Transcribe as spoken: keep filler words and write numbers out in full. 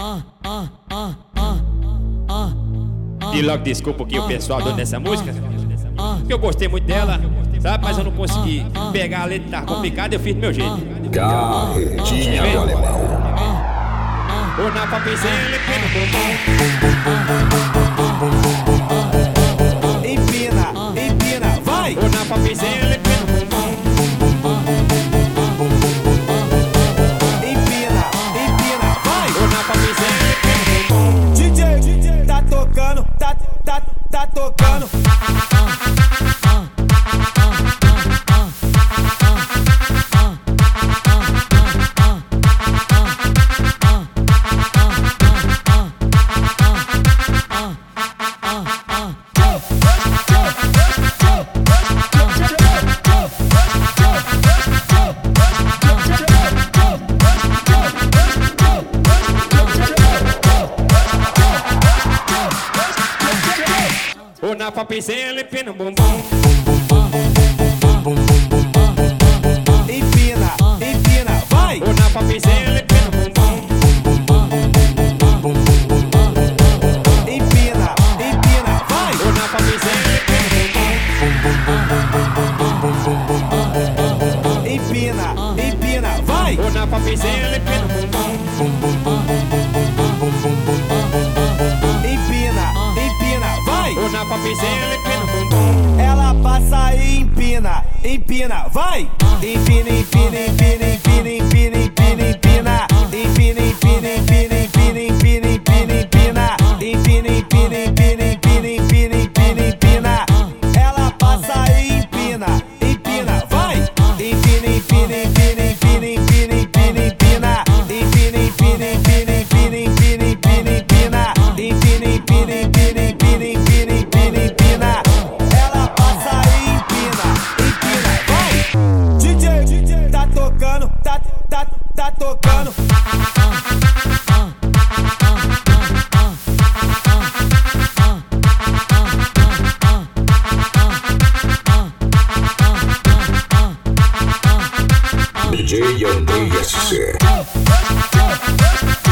E logo desculpa aqui o pessoal dando essa música, porque eu gostei muito dela, sabe? Mas eu não consegui pegar a letra, tá complicada, eu fiz do meu jeito. Carretinha do alemão. Ou na papizela que no bumbum. Empina, empina, vai! Ou na papizela que no bumbum. Empina, empina, vai! Ou na papizela que no bumbum. D J, D J, tá tocando, tá, tá, tá tocando. Ou na papizela e pina no bumbum. Empina, empina, vai! Ou na papizela e pina no bumbum. Empina, empina, vai! Ou na papizela e pina no bumbum. Empina, empina, vai! Ou na papizela e pina no bumbum. Empina, empina, vai! Ou na papizela e pina no bumbum. Ela passa e empina, empina, vai! Empina, empina, empina, empina, empina, empina, empina. Empina, empina, empina, empina, empina, empina, empina. Empina, empina, empina, empina, empina, empina, empina. Ela passa e empina, empina, vai! Empina, empina, empina, empina, empina, empina, empina. Empina, empina, empina, empina, empina, empina, empina. Empina, empina, empina, empina, empina, empina, empina. Ela passa e empina, empina, vai! D J, D J, tá tocando, tá, tá, tá tocando. D J Andrei S C.